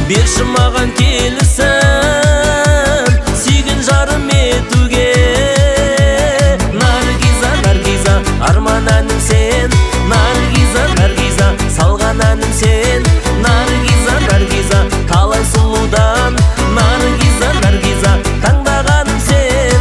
берші маған келісім сүйген жарым етуге. Наргиза, Наргиза, арман әнім сен. Наргиза, Наргиза, салған әнім сен. Наргиза, Наргиза, талай сұлудан. Наргиза, Наргиза, таңдағаным сен.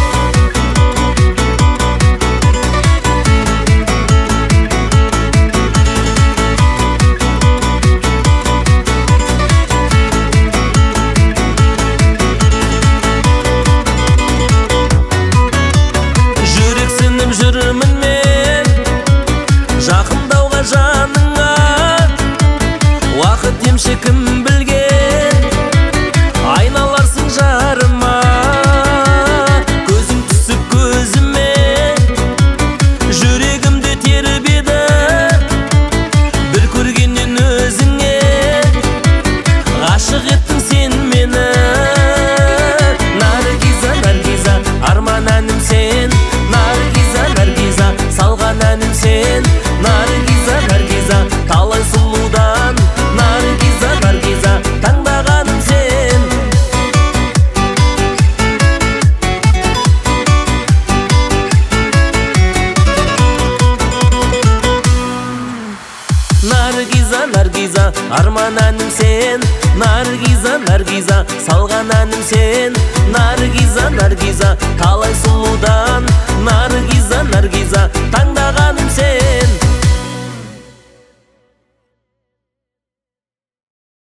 Жүрексініп жүрмін мен жақындауға жаныңа. Уақыт емші кім білген, айналарсың жарыма. Көзің түсіп көзіме, жүрегімді теріп еді. Бір көргеннен өзіңе ғашық еттің сен мені. Наргиза, Наргиза, арман әнім сен. Наргиза, Наргиза, салған әнім сен. Наргиза, Наргиза, талай сұлудан. Наргиза, Наргиза, таңдағаным сен. Наргиза, Наргиза, арман әнім сен. Наргиза, Наргиза, салған әнім сен. Наргиза, Наргиза, талай